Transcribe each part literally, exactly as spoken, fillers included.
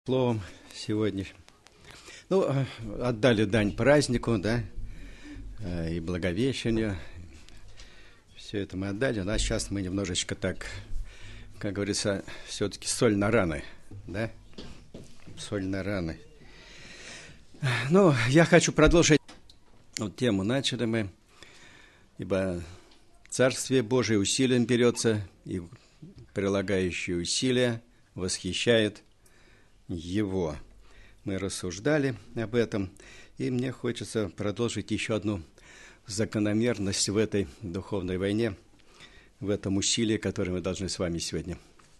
Словом сегодня. Ну, отдали дань празднику, да, и Благовещению. Все это мы отдали, а сейчас мы немножечко так, как говорится, все-таки соль на раны, да, соль на раны. Ну, я хочу продолжить. Вот тему начали мы, ибо Царствие Божие усилием берется, и прилагающие усилия восхищает Его. Мы рассуждали об этом, и мне хочется продолжить еще одну закономерность в этой духовной войне, в этом усилии, которое мы должны с вами сегодня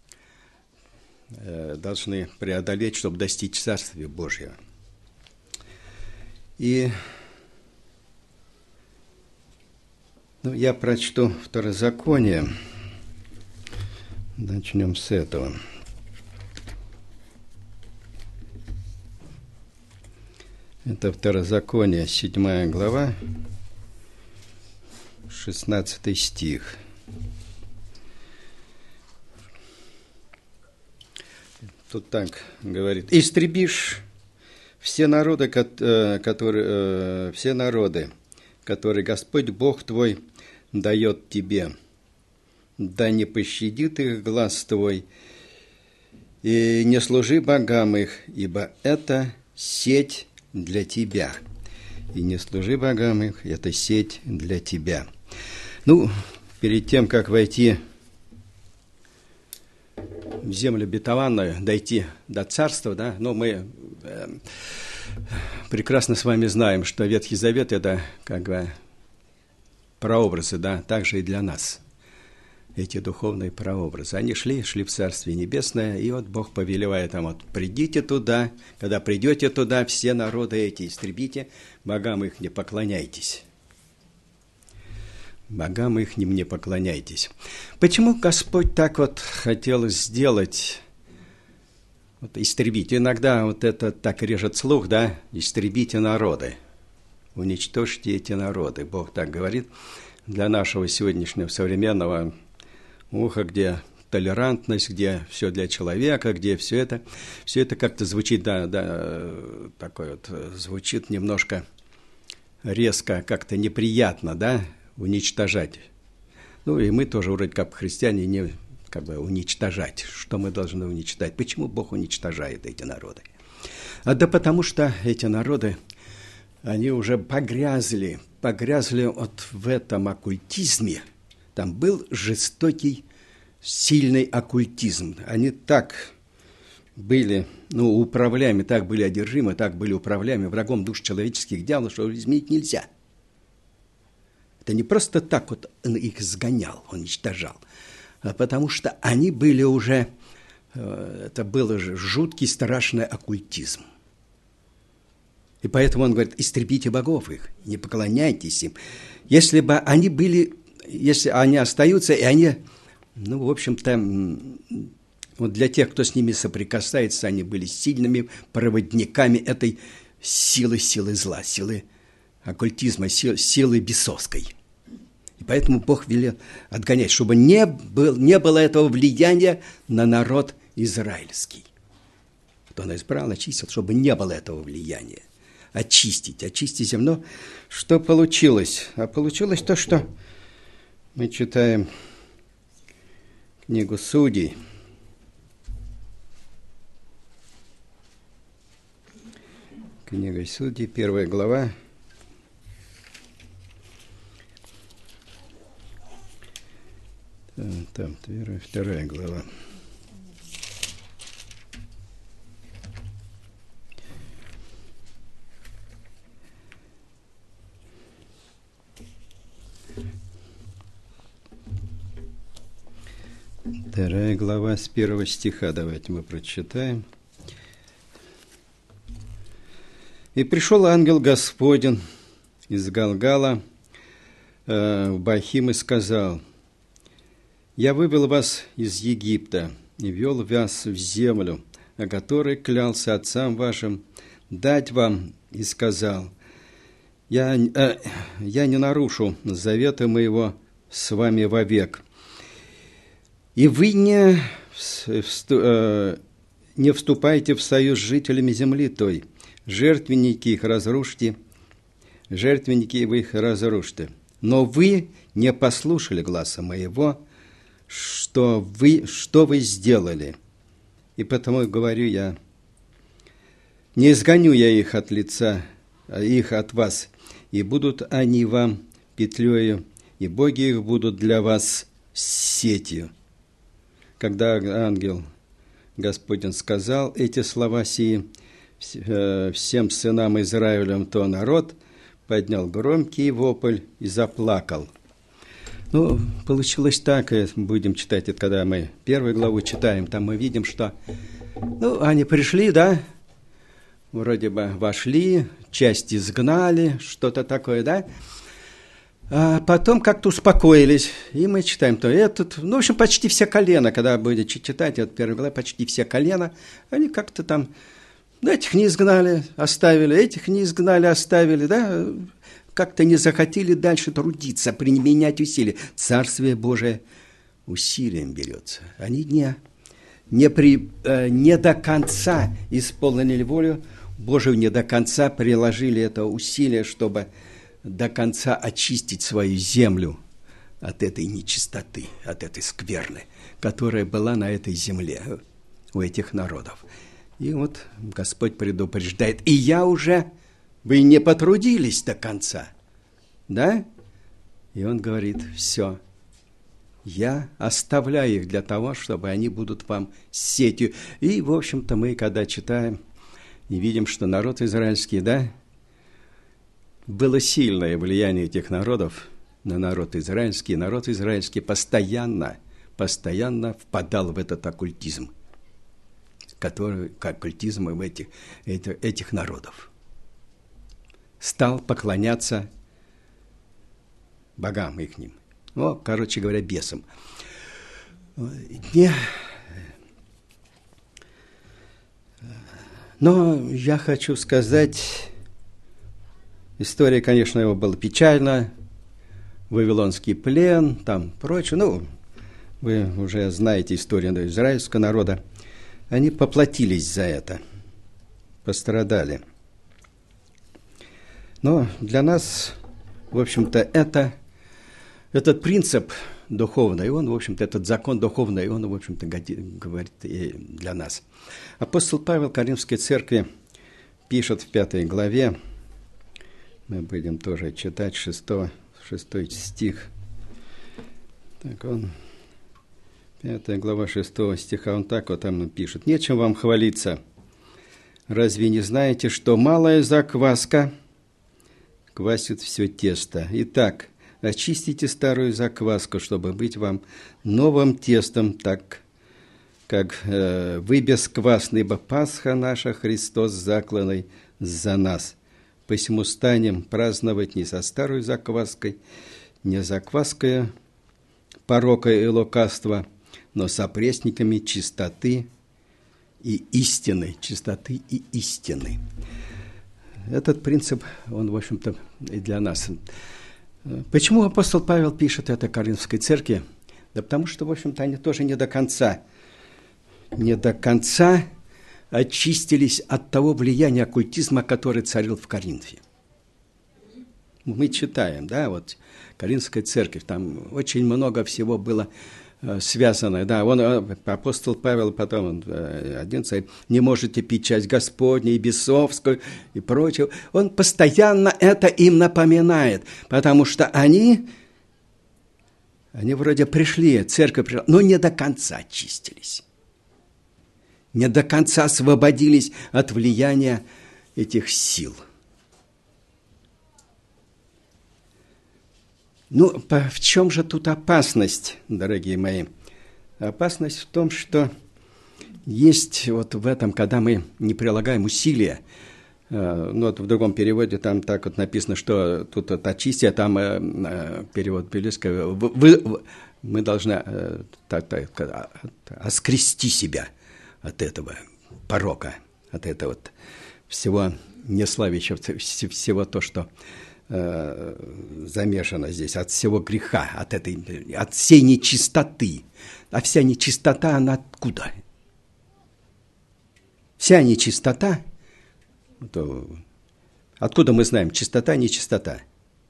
э, должны преодолеть, чтобы достичь Царствия Божьего. И ну, я прочту Второзаконие. Начнем с этого. Это Второзаконие, седьмая глава, шестнадцатый стих. Тут так говорит: «Истребишь все народы, которые, все народы, которые Господь Бог твой дает тебе, да не пощадит их глаз твой, и не служи богам их, ибо это сеть для тебя, и не служи богам их, это сеть для тебя». Ну, перед тем, как войти в землю обетованную, дойти до царства, да, ну, мы э, прекрасно с вами знаем, что Ветхий Завет – это как бы прообразы, да, также и для нас. Эти духовные прообразы. Они шли, шли в Царствие Небесное, и вот Бог повелевает нам: вот придите туда, когда придете туда, все народы эти истребите, богам их не поклоняйтесь. Богам их не поклоняйтесь. Почему Господь так вот хотел сделать, вот истребить? Иногда вот это так режет слух, да, истребите народы, уничтожьте эти народы. Бог так говорит для нашего сегодняшнего современного уха, где толерантность, где все для человека, где все это, все это как-то звучит, да, да, такое вот, звучит немножко резко, как-то неприятно, да, уничтожать. Ну, и мы тоже, вроде как христиане, не как бы уничтожать. Что мы должны уничтожать? Почему Бог уничтожает эти народы? А да потому что эти народы, они уже погрязли, погрязли вот в этом оккультизме. Там был жестокий, сильный оккультизм. Они так были, ну, управляемы, так были одержимы, так были управляемы врагом душ человеческих дьяволов, что изменить нельзя. Это не просто так вот он их сгонял, он уничтожал, а потому что они были уже, это был же жуткий, страшный оккультизм. И поэтому он говорит: истребите богов их, не поклоняйтесь им. Если бы они были, если они остаются, и они, ну, в общем-то, вот для тех, кто с ними соприкасается, они были сильными проводниками этой силы, силы зла, силы оккультизма, силы, силы бесовской. И поэтому Бог велел отгонять, чтобы не, был, не было этого влияния на народ израильский. Вот он избрал, очистил, чтобы не было этого влияния. Очистить, очистить земно. Что получилось? А получилось то, что мы читаем книгу Судей. Книга Судей, первая глава. Там, там вторая, вторая глава. Вторая глава с первого стиха. Давайте мы прочитаем. «И пришел ангел Господень из Галгала э, в Бахим и сказал: я вывел вас из Египта и вел вас в землю, о которой клялся отцам вашим дать вам, и сказал: я, э, я не нарушу завета моего с вами вовек. И вы не, не вступайте в союз с жителями земли той, жертвенники их разрушьте, жертвенники вы их разрушьте. Но вы не послушали гласа моего, что вы, что вы сделали. И потому говорю я, не изгоню я их от лица, их от вас, и будут они вам петлею, и боги их будут для вас сетью. Когда ангел Господень сказал эти слова сии всем сынам Израилем, то народ поднял громкий вопль и заплакал. Ну, получилось так, будем читать это, когда мы первую главу читаем, там мы видим, что, ну, они пришли, да, вроде бы вошли, часть изгнали, что-то такое, да, а потом как-то успокоились, и мы читаем, то этот, ну, в общем, почти все колена, когда будете читать, вот первая глава, почти все колена, они как-то там, ну, этих не изгнали, оставили, этих не изгнали, оставили, да, как-то не захотели дальше трудиться, применять усилия. Царствие Божие усилием берется. Они не, не, при, э, не до конца исполнили волю Божию, не до конца приложили это усилие, чтобы до конца очистить свою землю от этой нечистоты, от этой скверны, которая была на этой земле у этих народов. И вот Господь предупреждает, и я уже... Вы не потрудились до конца, да? И он говорит, все, я оставляю их для того, чтобы они будут вам сетью. И, в общем-то, мы, когда читаем и видим, что народ израильский, да, было сильное влияние этих народов на народ израильский. Народ израильский постоянно, постоянно впадал в этот оккультизм, который, оккультизм этих, этих, этих народов. Стал поклоняться богам ихним. Ну, короче говоря, бесам. Не... Но я хочу сказать, история, конечно, его была печальна, Вавилонский плен, там прочее. Ну, вы уже знаете историю израильского народа. Они поплатились за это, пострадали. Но для нас, в общем-то, это, этот принцип духовный, он, в общем-то, этот закон духовный, он, в общем-то, говорит и для нас. Апостол Павел Коринфской церкви пишет в пятой главе, мы будем тоже читать шестой, шестой стих. Так он, пятая глава шестого стиха, он так вот там пишет. «Нечем вам хвалиться. Разве не знаете, что малая закваска квасит все тесто? Итак, очистите старую закваску, чтобы быть вам новым тестом, так как э, вы бесквасны, ибо Пасха наша, Христос закланный за нас. Посему станем праздновать не со старой закваской, не закваской порока и лукавства, но со пресниками чистоты и истины». Чистоты и истины. Этот принцип, он, в общем-то, и для нас. Почему апостол Павел пишет это Коринфской церкви? Да потому что, в общем-то, они тоже не до конца, не до конца очистились от того влияния оккультизма, который царил в Коринфе. Мы читаем, да, вот Коринфская церковь, там очень много всего было связанное, да, он, апостол Павел потом, он, одиннадцать, не можете пить часть Господню и бесовскую и прочее. Он постоянно это им напоминает, потому что они, они вроде пришли, церковь пришла, но не до конца очистились, не до конца освободились от влияния этих сил. Ну, в чем же тут опасность, дорогие мои? Опасность в том, что есть вот в этом, когда мы не прилагаем усилия, ну, вот в другом переводе там так вот написано, что тут от очистия, там перевод Белецкого, вы, мы должны так, так, оскрести себя от этого порока, от этого вот всего неславящего, всего то, что замешано здесь, от всего греха, от этой, от всей нечистоты. А вся нечистота, она откуда? вся нечистота, то откуда мы знаем, чистота, нечистота?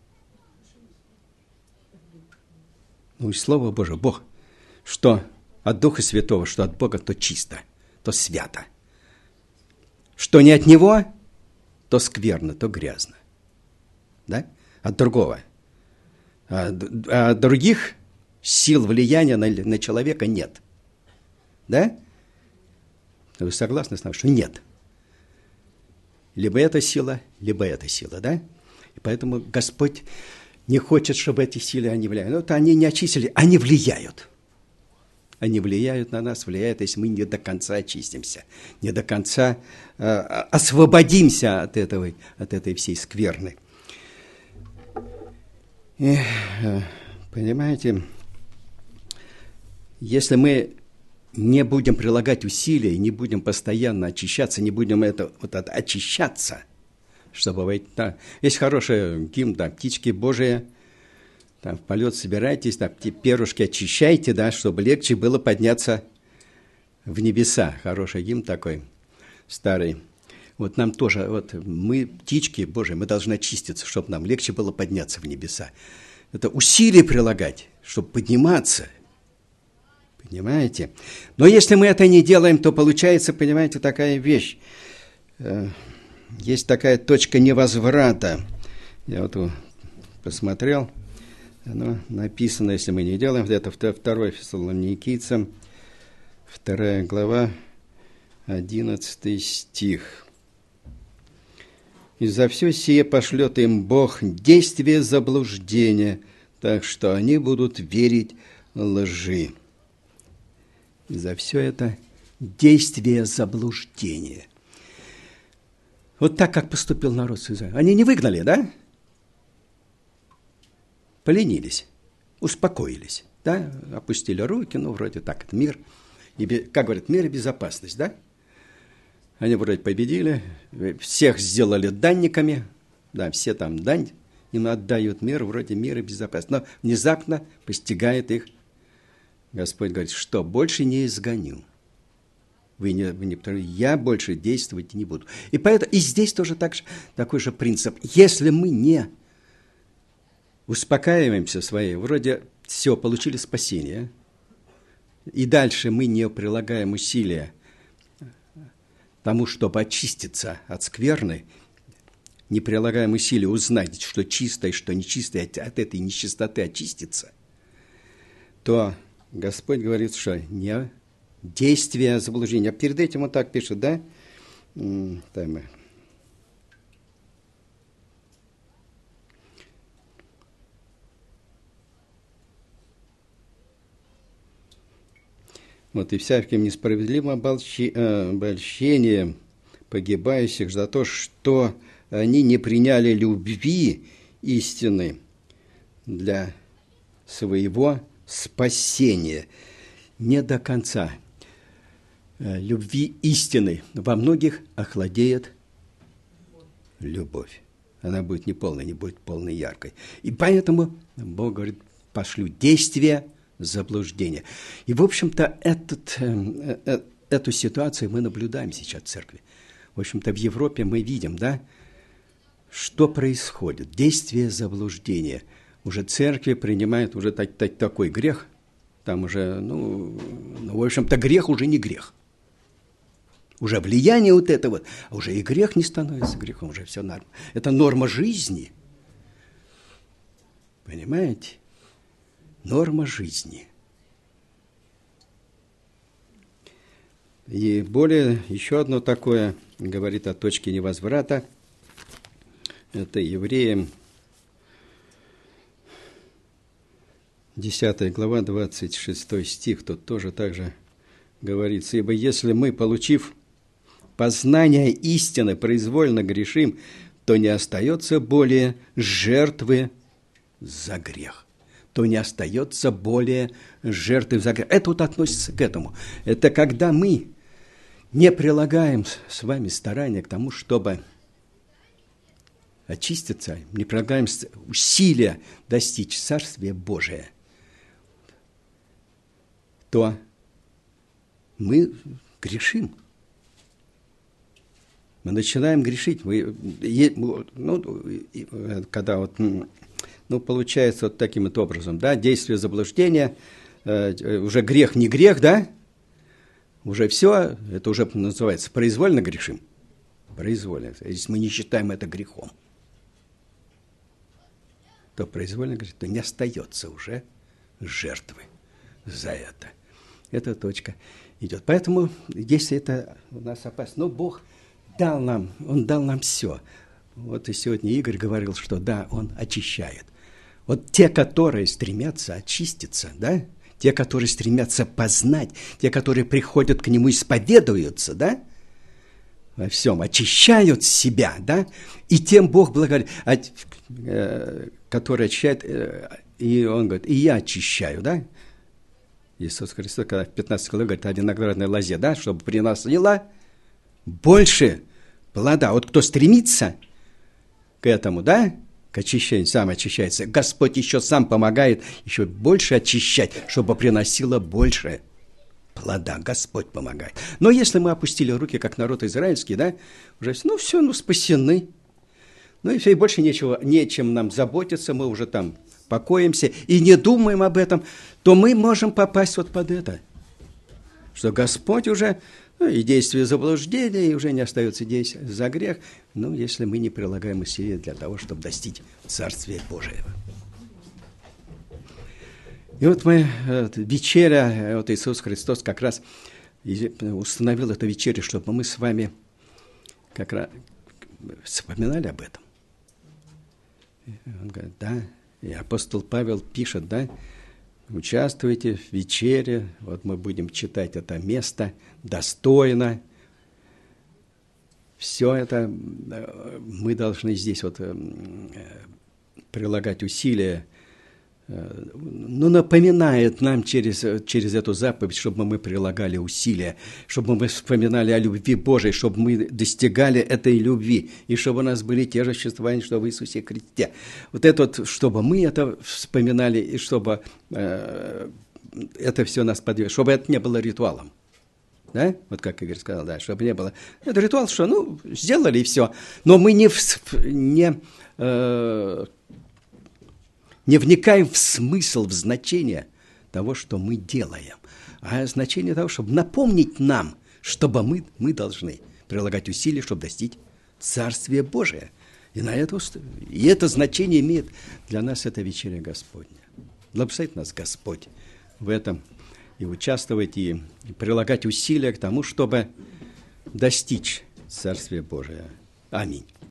Ну, и Слово Божие, Бог, что от Духа Святого, что от Бога, то чисто, то свято. Что не от Него, то скверно, то грязно. Да? От другого. А, а других сил влияния на, на человека нет. Да? Вы согласны с нами, что нет? Либо эта сила, либо эта сила, да? И поэтому Господь не хочет, чтобы эти силы они влияли. Ну, это они не очистили, они влияют. Они влияют на нас, влияют, если мы не до конца очистимся, не до конца э, освободимся от, этого, от этой всей скверны. И, э, понимаете, если мы не будем прилагать усилия, не будем постоянно очищаться, не будем это, вот это очищаться, чтобы войти. Да. Есть хороший гимн, да, «Птички Божии», там, в полет собирайтесь, там, перышки очищайте, да, чтобы легче было подняться в небеса. Хороший гимн такой, старый. Вот нам тоже, вот мы, птички Божии, мы должны очиститься, чтобы нам легче было подняться в небеса. Это усилия прилагать, чтобы подниматься. Понимаете? Но если мы это не делаем, то получается, понимаете, такая вещь. Есть такая точка невозврата. Я вот посмотрел, оно написано, если мы не делаем, это второе Фессалоникийцам, вторая глава, одиннадцатый стих. «И за все сие пошлет им Бог действие заблуждения, так что они будут верить лжи». И за все это действие заблуждения. Вот так, как поступил народ с Израилем. Они не выгнали, да? Поленились, успокоились, да? Опустили руки, ну, вроде так, это мир. И, как говорят, мир и безопасность, да? Они вроде победили, всех сделали данниками, да, все там дань им отдают, мир, вроде мир и безопасность. Но внезапно постигает их Господь, говорит, что больше не изгоню. Вы не, вы не, я больше действовать не буду. И поэтому и здесь тоже так же, такой же принцип. Если мы не успокаиваемся своей, вроде все, получили спасение, и дальше мы не прилагаем усилия тому, чтобы очиститься от скверны, не прилагаем усилия узнать, что чисто и что нечисто, от этой нечистоты очиститься, то Господь говорит, что не действие заблуждения. А перед этим он так пишет, да? Там. Вот, и всяким несправедливым обольщением погибающих за то, что они не приняли любви истины для своего спасения. Не до конца. Любви истины во многих охладеет любовь. Она будет не полной, не будет полной яркой. И поэтому Бог говорит, пошлю действия заблуждения. И, в общем-то, этот, э, э, эту ситуацию мы наблюдаем сейчас в церкви. В общем-то, в Европе мы видим, да, что происходит. Действие заблуждения. Уже церкви принимают уже так, так, такой грех. Там уже, ну, ну, в общем-то, грех уже не грех. Уже влияние вот этого, а уже и грех не становится грехом, уже все норма. Это норма жизни. Понимаете? Норма жизни. И более, еще одно такое, говорит о точке невозврата, это Евреям, десятая глава, двадцать шестой стих, тут тоже так же говорится, ибо если мы, получив познание истины, произвольно грешим, то не остается более жертвы за грех. То не остается более жертвы за грех. Это вот относится к этому. Это когда мы не прилагаем с вами старания к тому, чтобы очиститься, не прилагаем усилия достичь Царствия Божия, то мы грешим. Мы начинаем грешить. Мы, ну, когда вот, ну, получается вот таким вот образом, да, действие заблуждения, э, уже грех не грех, да, уже все, это уже называется произвольно грешим. Произвольно. Если мы не считаем это грехом, то произвольно грешим, то не остается уже жертвы за это. Эта точка идет. Поэтому, если это у нас опасно, но Бог дал нам, Он дал нам все. Вот и сегодня Игорь говорил, что да, Он очищает. Вот те, которые стремятся очиститься, да, те, которые стремятся познать, те, которые приходят к Нему, исповедуются, да, во всем, очищают себя, да, и тем Бог благоволит, который очищает, и Он говорит, и я очищаю, да. Иисус Христос, когда в пятнадцатой главе говорит о виноградной лозе, да, чтобы приносила больше плода. Вот кто стремится к этому, да, к очищению, сам очищается, Господь еще сам помогает еще больше очищать, чтобы приносило больше плода. Господь помогает. Но если мы опустили руки, как народ израильский, да, уже, ну все, ну спасены. Ну и все, и больше нечего, нечем нам заботиться, мы уже там покоимся и не думаем об этом, то мы можем попасть вот под это. Что Господь уже, ну, и действие заблуждения, и уже не остается действия за грех, ну, если мы не прилагаем усилия для того, чтобы достичь Царствия Божьего. И вот мы, вот, вечеря, вот Иисус Христос как раз установил эту вечерю, чтобы мы с вами как раз вспоминали об этом. Он говорит, да, и апостол Павел пишет, да, участвуйте в вечере, вот мы будем читать это место достойно. Все это мы должны здесь вот прилагать усилия. Ну, напоминает нам через, через эту заповедь, чтобы мы прилагали усилия, чтобы мы вспоминали о любви Божией, чтобы мы достигали этой любви, и чтобы у нас были те же чувствования, что в Иисусе Христе. Вот это вот, чтобы мы это вспоминали, и чтобы э, это все нас подвигло, чтобы это не было ритуалом. Да? Вот как Игорь сказал, да, чтобы не было. Это ритуал, что, ну, сделали и все. Но мы не... не э, Не вникаем в смысл, в значение того, что мы делаем, а значение того, чтобы напомнить нам, чтобы мы, мы должны прилагать усилия, чтобы достичь Царствия Божия. И, на это, и это значение имеет для нас эта вечеря Господня. Благословит нас Господь в этом и участвовать, и прилагать усилия к тому, чтобы достичь Царствия Божия. Аминь.